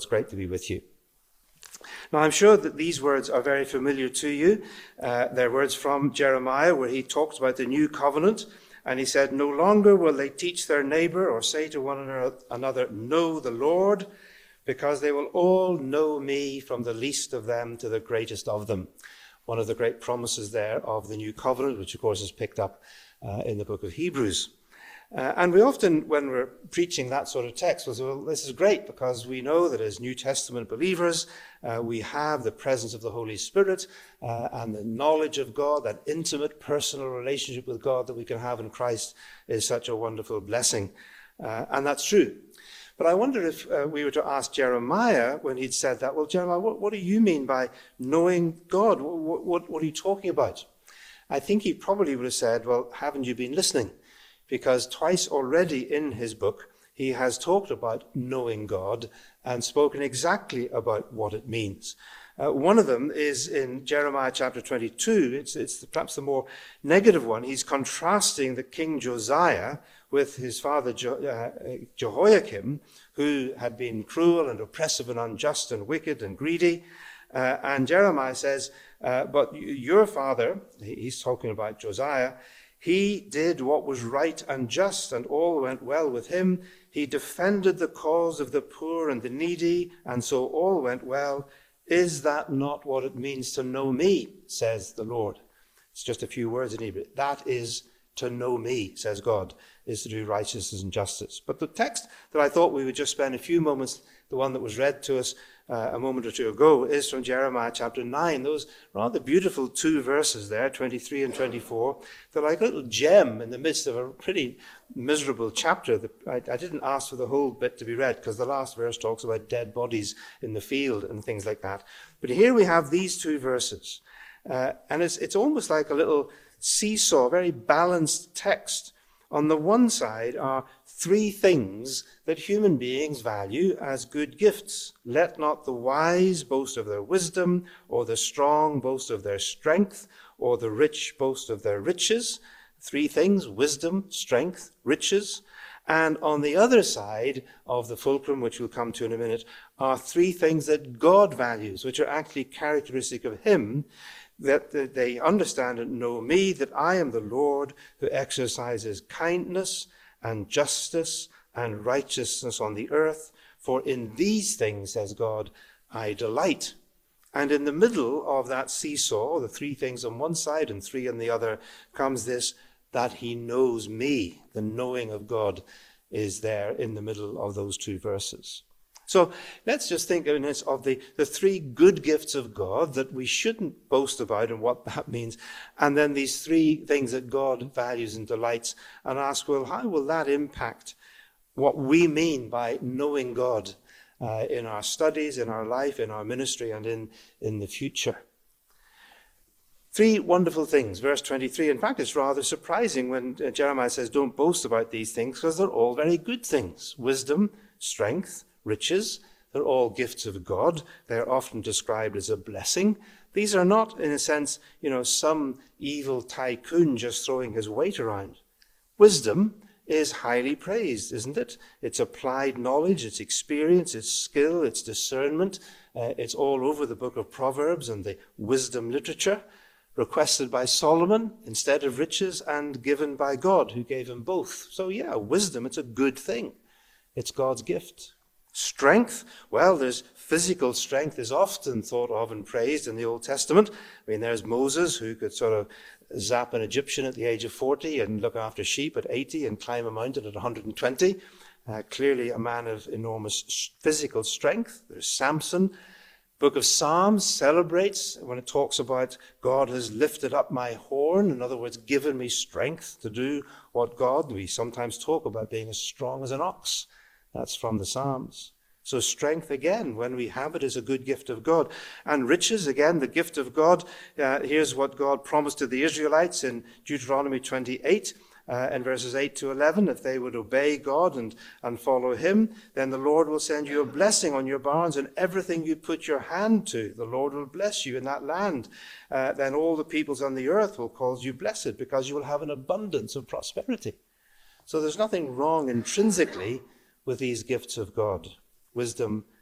it's great to be with you. Now, I'm sure that these words are very familiar to you. They're words from Jeremiah, where he talks about the new covenant. And he said, "No longer will they teach their neighbor or say to one another, 'Know the Lord,' because they will all know me, from the least of them to the greatest of them." One of the great promises there of the new covenant, which of course is picked up in the book of Hebrews. And we often, when we're preaching that sort of text, will say, well, this is great, because we know that as New Testament believers, we have the presence of the Holy Spirit and the knowledge of God. That intimate personal relationship with God that we can have in Christ is such a wonderful blessing. And that's true. But I wonder if we were to ask Jeremiah, when he'd said that, well, Jeremiah, what do you mean by knowing God? What are you talking about? I think he probably would have said, well, haven't you been listening? Because twice already in his book, he has talked about knowing God and spoken exactly about what it means. One of them is in Jeremiah chapter 22. It's perhaps the more negative one. He's contrasting the King Josiah with his father Jehoiakim, who had been cruel and oppressive and unjust and wicked and greedy. And Jeremiah says, but your father, he's talking about Josiah, he did what was right and just, and all went well with him. He defended the cause of the poor and the needy, and so all went well. Is that not what it means to know me, says the Lord? It's just a few words in Hebrew. That is to know me, says God, is to do righteousness and justice. But the text that I thought we would just spend a few moments, the one that was read to us a moment or two ago, is from Jeremiah chapter 9. Those rather beautiful two verses there, 23 and 24. They're like a little gem in the midst of a pretty miserable chapter. I didn't ask for the whole bit to be read, because the last verse talks about dead bodies in the field and things like that. But here we have these two verses. And it's almost like a little seesaw, very balanced text. On the one side are three things that human beings value as good gifts. Let not the wise boast of their wisdom, or the strong boast of their strength, or the rich boast of their riches. Three things: wisdom, strength, riches. And on the other side of the fulcrum, which we'll come to in a minute, are three things that God values, which are actually characteristic of him, that they understand and know me, that I am the Lord who exercises kindness and justice and righteousness on the earth. For in these things, says God, I delight. And in the middle of that seesaw, the three things on one side and three on the other, comes this, that he knows me. The knowing of God is there in the middle of those two verses. So let's just think of the three good gifts of God that we shouldn't boast about and what that means. And then these three things that God values and delights, and ask, well, how will that impact what we mean by knowing God in our studies, in our life, in our ministry, and in the future? Three wonderful things. Verse 23. In fact, it's rather surprising when Jeremiah says, don't boast about these things, because they're all very good things. Wisdom, strength, riches. They're all gifts of God. They're often described as a blessing. These are not, in a sense, some evil tycoon just throwing his weight around. Wisdom is highly praised, isn't it? It's applied knowledge, it's experience, it's skill, it's discernment. It's all over the book of Proverbs and the wisdom literature, requested by Solomon instead of riches, and given by God, who gave him both. So yeah, wisdom, it's a good thing. It's God's gift. Strength, well, there's physical strength is often thought of and praised in the Old Testament. I mean, there's Moses, who could sort of zap an Egyptian at the age of 40 and look after sheep at 80 and climb a mountain at 120. Clearly a man of enormous physical strength. There's Samson. Book of Psalms celebrates when it talks about God has lifted up my horn, in other words, given me strength to do what God. We sometimes talk about being as strong as an ox. That's from the Psalms. So strength, again, when we have it, is a good gift of God. And riches, again, the gift of God. Here's what God promised to the Israelites in Deuteronomy 28, in verses 8 to 11. If they would obey God and follow him, then the Lord will send you a blessing on your barns and everything you put your hand to. The Lord will bless you in that land. Then all the peoples on the earth will call you blessed, because you will have an abundance of prosperity. So there's nothing wrong intrinsically with these gifts of God: wisdom,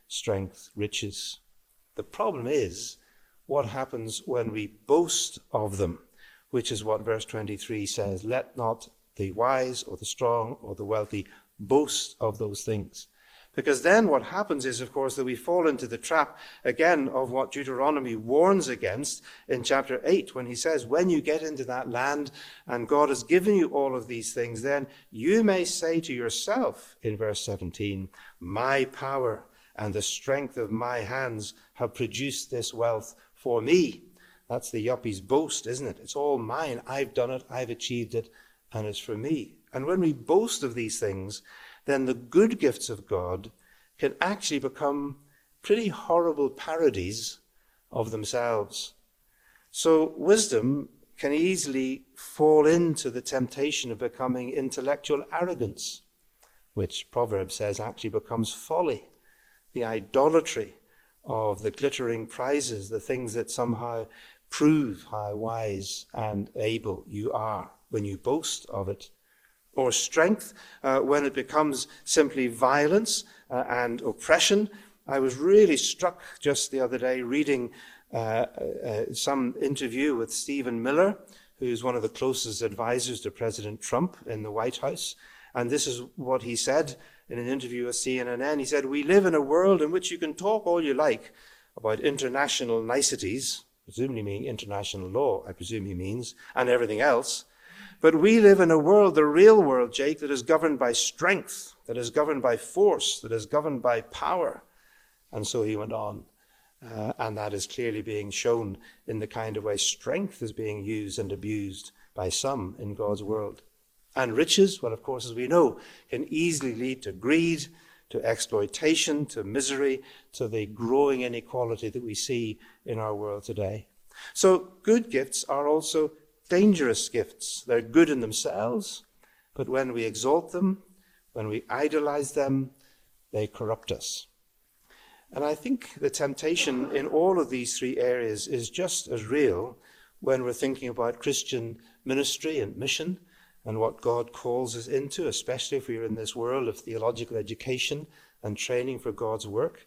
strength, riches. The problem is what happens when we boast of them, which is what verse 23 says. Let not the wise or the strong or the wealthy boast of those things. Because then what happens is, of course, that we fall into the trap again of what Deuteronomy warns against in chapter 8, when he says, when you get into that land and God has given you all of these things, then you may say to yourself in verse 17, my power and the strength of my hands have produced this wealth for me. That's the yuppie's boast, isn't it? It's all mine. I've done it. I've achieved it. And it's for me. And when we boast of these things, then the good gifts of God can actually become pretty horrible parodies of themselves. So wisdom can easily fall into the temptation of becoming intellectual arrogance, which Proverbs says actually becomes folly, the idolatry of the glittering prizes, the things that somehow prove how wise and able you are when you boast of it. Or strength, when it becomes simply violence and oppression. I was really struck just the other day reading some interview with Stephen Miller, who's one of the closest advisors to President Trump in the White House. And this is what he said in an interview with CNN. He said, we live in a world in which you can talk all you like about international niceties, presumably meaning international law, I presume he means, and everything else. But we live in a world, the real world, Jake, that is governed by strength, that is governed by force, that is governed by power. And so he went on. And that is clearly being shown in the kind of way strength is being used and abused by some in God's world. And riches, well, of course, as we know, can easily lead to greed, to exploitation, to misery, to the growing inequality that we see in our world today. So good gifts are also dangerous gifts. They're good in themselves, but when we exalt them, when we idolize them, they corrupt us. And I think the temptation in all of these three areas is just as real when we're thinking about Christian ministry and mission and what God calls us into, especially if we're in this world of theological education and training for God's work.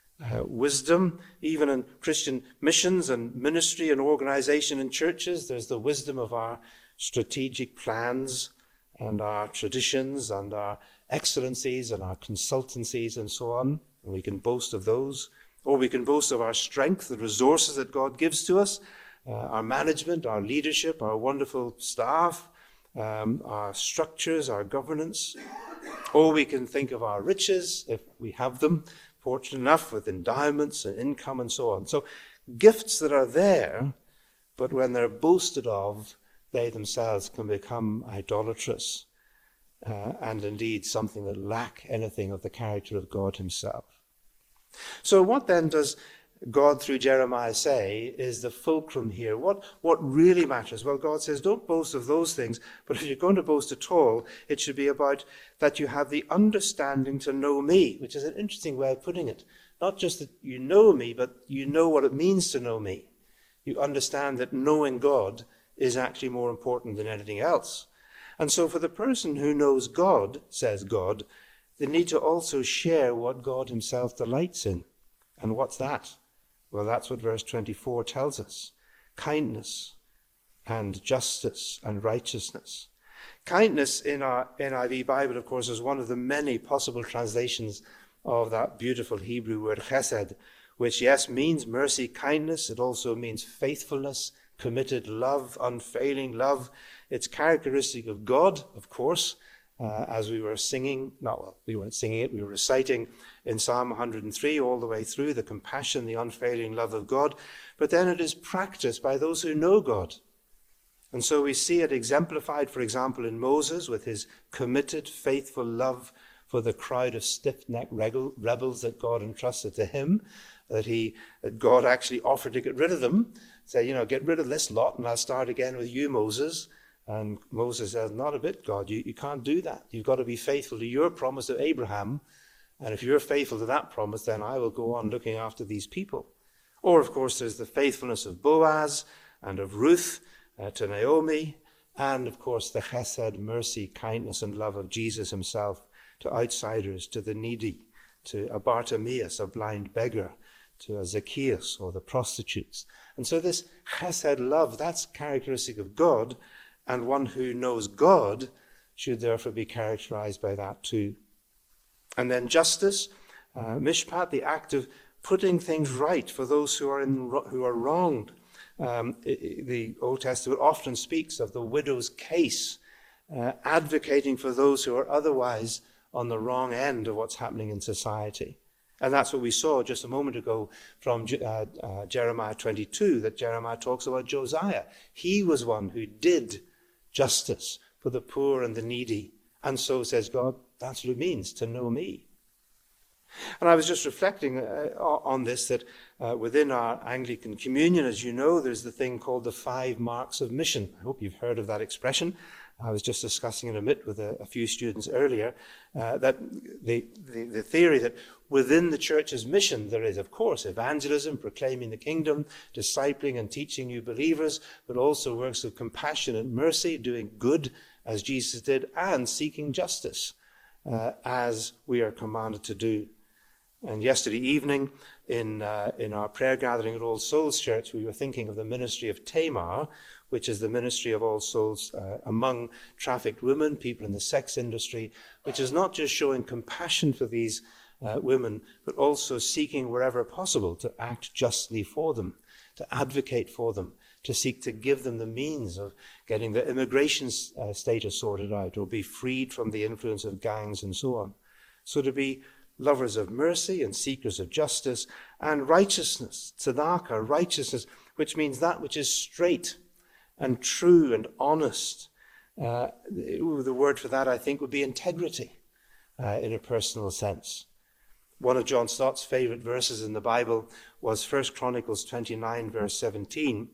Wisdom, even in Christian missions and ministry and organization in churches, there's the wisdom of our strategic plans and our traditions and our excellencies and our consultancies and so on. And we can boast of those. Or we can boast of our strength, the resources that God gives to us, our management, our leadership, our wonderful staff, our structures, our governance. Or we can think of our riches, if we have them, fortunate enough with endowments and income and so on. So gifts that are there, but when they're boasted of, they themselves can become idolatrous and indeed something that lack anything of the character of God himself. So what then does God through Jeremiah say is the fulcrum here? What really matters? Well, God says, don't boast of those things, but if you're going to boast at all, it should be about that you have the understanding to know me, which is an interesting way of putting it. Not just that you know me, but you know what it means to know me. You understand that knowing God is actually more important than anything else. And so for the person who knows God, says God, they need to also share what God himself delights in. And what's that? Well, that's what verse 24 tells us. Kindness and justice and righteousness. Kindness in our NIV Bible, of course, is one of the many possible translations of that beautiful Hebrew word chesed, which, yes, means mercy, kindness. It also means faithfulness, committed love, unfailing love. It's characteristic of God, of course, as we were singing. We weren't singing it, we were reciting in Psalm 103 all the way through, the compassion, the unfailing love of God. But then it is practiced by those who know God. And so we see it exemplified, for example, in Moses with his committed, faithful love for the crowd of stiff-necked rebels that God entrusted to him, that God actually offered to get rid of them, say, get rid of this lot and I'll start again with you, Moses. And Moses says, not a bit, God, you can't do that. You've got to be faithful to your promise to Abraham. And if you're faithful to that promise, then I will go on looking after these people. Or, of course, there's the faithfulness of Boaz and of Ruth to Naomi. And, of course, the chesed, mercy, kindness, and love of Jesus himself to outsiders, to the needy, to a Bartimaeus, a blind beggar, to a Zacchaeus or the prostitutes. And so this chesed love, that's characteristic of God, and one who knows God should therefore be characterized by that too. And then justice, mishpat, the act of putting things right for those who are wronged. The Old Testament often speaks of the widow's case, advocating for those who are otherwise on the wrong end of what's happening in society. And that's what we saw just a moment ago from Jeremiah 22, that Jeremiah talks about Josiah. He was one who did justice for the poor and the needy. And so, says God, that's what it means to know me. And I was just reflecting on this, that within our Anglican communion, as you know, there's the thing called the 5 marks of mission. I hope you've heard of that expression. I was just discussing it a bit with a few students earlier, that the theory that within the church's mission there is, of course, evangelism, proclaiming the kingdom, discipling and teaching new believers, but also works of compassion and mercy, doing good as Jesus did, and seeking justice as we are commanded to do. And yesterday evening, in our prayer gathering at All Souls Church, we were thinking of the ministry of Tamar, which is the ministry of All Souls among trafficked women, people in the sex industry, which is not just showing compassion for these women, but also seeking wherever possible to act justly for them, to advocate for them, to seek to give them the means of getting their immigration status sorted out, or be freed from the influence of gangs and so on. So to be lovers of mercy and seekers of justice and righteousness, tzedakah, righteousness, which means that which is straight and true and honest. The word for that, I think, would be integrity in a personal sense. One of John Stott's favorite verses in the Bible was 1 Chronicles 29, verse 17,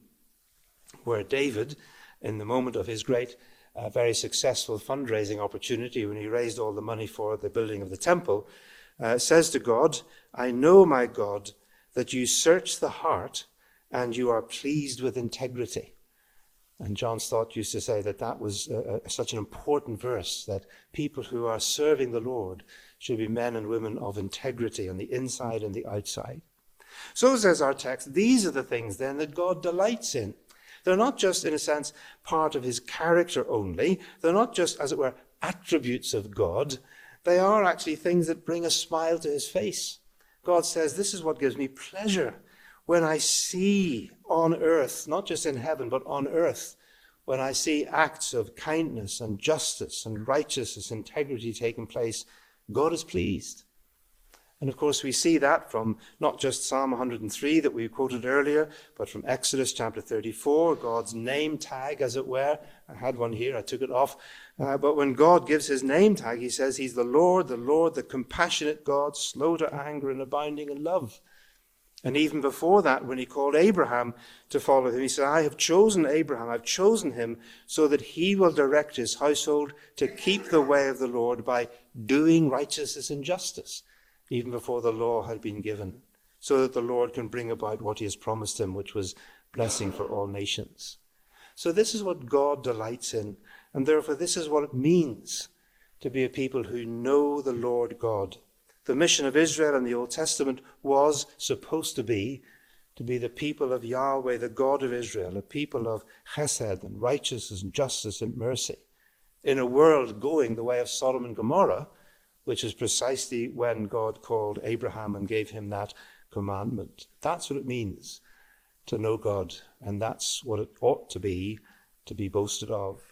where David, in the moment of his great, very successful fundraising opportunity, when he raised all the money for the building of the temple, says to God, "I know, my God, that you search the heart and you are pleased with integrity." And John Stott used to say that that was such an important verse, that people who are serving the Lord should be men and women of integrity on the inside and the outside. So says our text, these are the things then that God delights in. They're not just, in a sense, part of his character only. They're not just, as it were, attributes of God. They are actually things that bring a smile to his face. God says, this is what gives me pleasure when I see on earth, not just in heaven, but on earth, when I see acts of kindness and justice and righteousness, integrity taking place, God is pleased. And of course, we see that from not just Psalm 103 that we quoted earlier, but from Exodus chapter 34, God's name tag, as it were. I had one here, I took it off. But when God gives his name tag, he says he's the Lord, the compassionate God, slow to anger and abounding in love. And even before that, when he called Abraham to follow him, he said, I have chosen Abraham, I've chosen him so that he will direct his household to keep the way of the Lord by doing righteousness and justice, even before the law had been given, so that the Lord can bring about what he has promised him, which was blessing for all nations. So this is what God delights in, and therefore this is what it means to be a people who know the Lord God. The mission of Israel in the Old Testament was supposed to be the people of Yahweh, the God of Israel, a people of chesed and righteousness and justice and mercy, in a world going the way of Sodom and Gomorrah, which is precisely when God called Abraham and gave him that commandment. That's what it means to know God, and that's what it ought to be boasted of.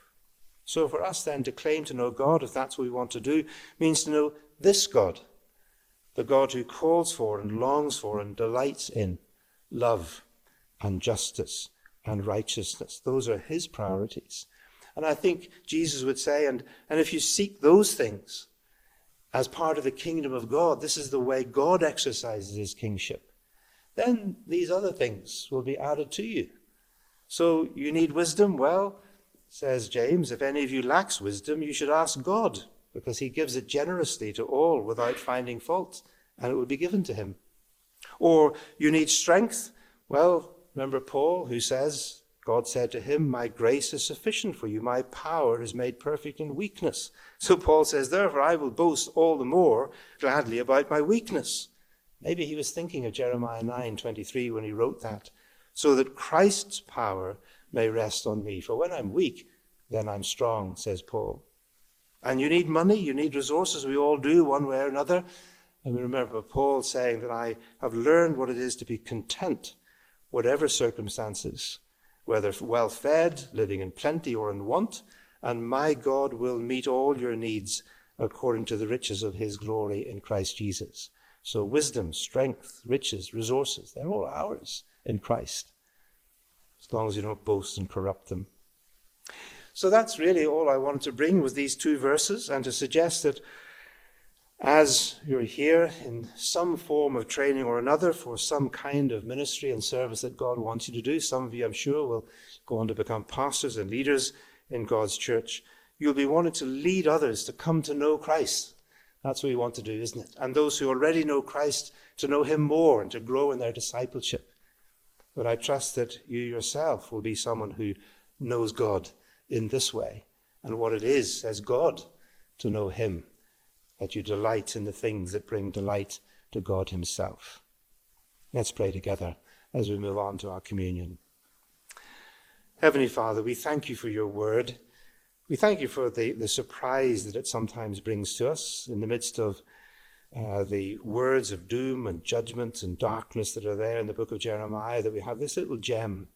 So for us then to claim to know God, if that's what we want to do, means to know this God, the God who calls for and longs for and delights in love and justice and righteousness. Those are his priorities. And I think Jesus would say, and if you seek those things as part of the kingdom of God, this is the way God exercises his kingship, then these other things will be added to you. So you need wisdom? Well, says James, if any of you lacks wisdom, you should ask God, because he gives it generously to all without finding fault, and it will be given to him. Or you need strength? Well, remember Paul, who says, God said to him, "My grace is sufficient for you. My power is made perfect in weakness." So Paul says, "Therefore I will boast all the more gladly about my weakness." Maybe he was thinking of Jeremiah 9:23 when he wrote that. "So that Christ's power may rest on me. For when I'm weak, then I'm strong," says Paul. And you need money, you need resources. We all do, one way or another. And we remember Paul saying that I have learned what it is to be content, whatever circumstances, whether well-fed, living in plenty, or in want, and my God will meet all your needs according to the riches of his glory in Christ Jesus. So wisdom, strength, riches, resources, they're all ours in Christ, as long as you don't boast and corrupt them. So that's really all I wanted to bring with these two verses, and to suggest that as you're here in some form of training or another for some kind of ministry and service that God wants you to do, some of you I'm sure will go on to become pastors and leaders in God's church, you'll be wanting to lead others to come to know Christ. That's what we want to do, isn't it? And those who already know Christ, to know him more and to grow in their discipleship. But I trust that you yourself will be someone who knows God in this way, and what it is as God to know him, that you delight in the things that bring delight to God himself. Let's pray together as we move on to our communion. Heavenly Father, we thank you for your word. We thank you for the surprise that it sometimes brings to us in the midst of the words of doom and judgment and darkness that are there in the book of Jeremiah, that we have this little gem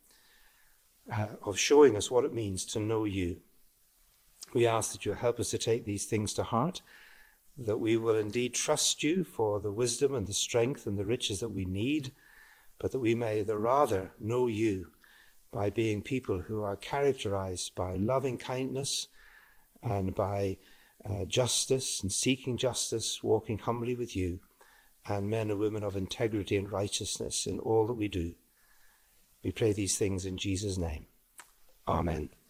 of showing us what it means to know you. We ask that you help us to take these things to heart, that we will indeed trust you for the wisdom and the strength and the riches that we need, but that we may the rather know you by being people who are characterized by loving kindness and by justice and seeking justice, walking humbly with you, and men and women of integrity and righteousness in all that we do. We pray these things in Jesus' name. Amen.